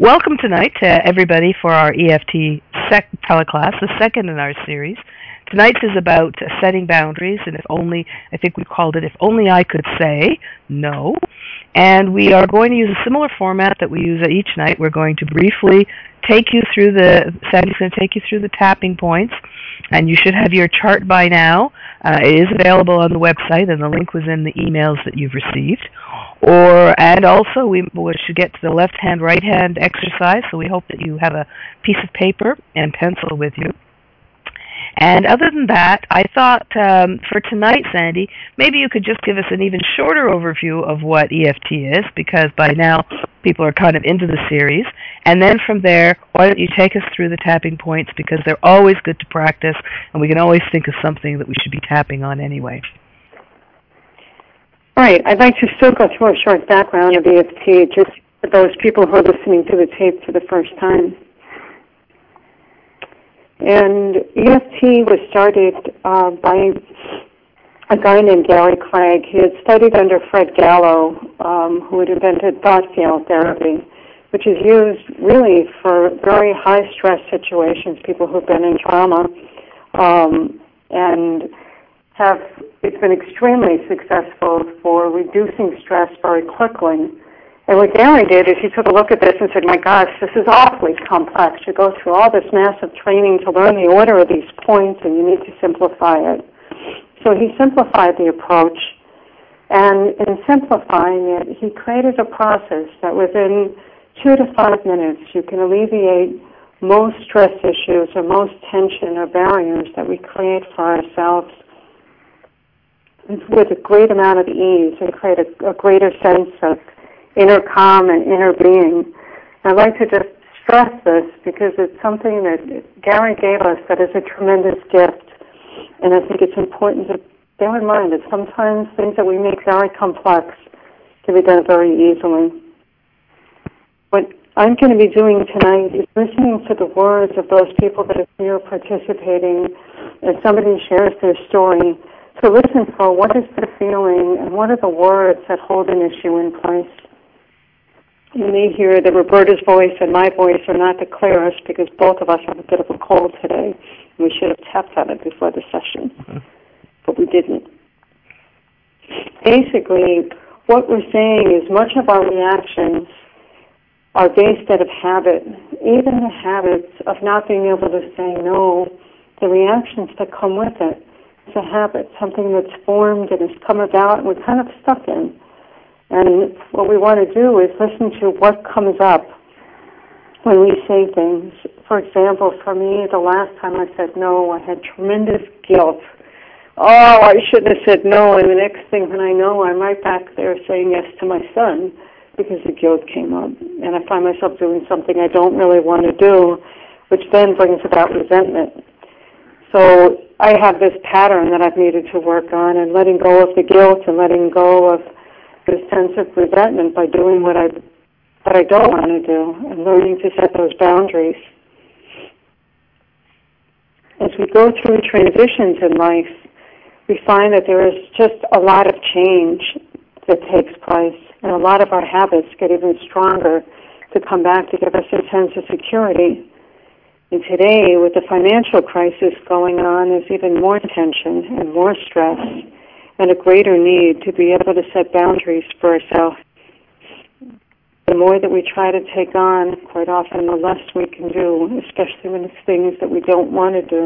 Welcome tonight to everybody for our EFT teleclass, the second in our series. Tonight's is about setting boundaries, and I think we called it If Only I Could Say No. And we are going to use a similar format that we use each night. We're going to briefly Sandy's going to take you through the tapping points, and you should have your chart by now. It is available on the website, and the link was in the emails that you've received. And also we should get to the left-hand, right-hand exercise, so we hope that you have a piece of paper and pencil with you. And other than that, I thought for tonight, Sandy, maybe you could just give us an even shorter overview of what EFT is, because by now people are kind of into the series. And then from there, why don't you take us through the tapping points, because they're always good to practice, and we can always think of something that we should be tapping on anyway. Right. I'd like to still go through a short background of EFT, just for those people who are listening to the tape for the first time. And EFT was started by a guy named Gary Craig. He had studied under Fred Gallo, who had invented thought field therapy, which is used really for very high-stress situations, people who've been in trauma, and it's been extremely successful for reducing stress very quickly. And what Gary did is he took a look at this and said, my gosh, this is awfully complex. You go through all this massive training to learn the order of these points, and you need to simplify it. So he simplified the approach, and in simplifying it, he created a process that within 2 to 5 minutes you can alleviate most stress issues or most tension or barriers that we create for ourselves with a great amount of ease, and create a greater sense of inner calm and inner being. I'd like to just stress this because it's something that Gary gave us that is a tremendous gift, and I think it's important to bear in mind that sometimes things that we make very complex can be done very easily. What I'm going to be doing tonight is listening to the words of those people that are here participating as somebody shares their story, to listen for what is the feeling and what are the words that hold an issue in place. You may hear that Roberta's voice and my voice are not the clearest because both of us have a bit of a cold today, and we should have tapped on it before the session, but we didn't. Basically, what we're saying is much of our reactions are based out of habit. Even the habits of not being able to say no, the reactions that come with it. It's a habit, something that's formed and has come about and we're kind of stuck in. And what we want to do is listen to what comes up when we say things. For example, for me, the last time I said no, I had tremendous guilt. Oh, I shouldn't have said no, and the next thing when I know, I'm right back there saying yes to my son because the guilt came up. And I find myself doing something I don't really want to do, which then brings about resentment. So I have this pattern that I've needed to work on, and letting go of the guilt and letting go of the sense of resentment by doing what I don't want to do, and learning to set those boundaries. As we go through transitions in life, we find that there is just a lot of change that takes place, and a lot of our habits get even stronger to come back to give us a sense of security. And today, with the financial crisis going on, there's even more tension and more stress and a greater need to be able to set boundaries for ourselves. The more that we try to take on, quite often the less we can do, especially when it's things that we don't want to do.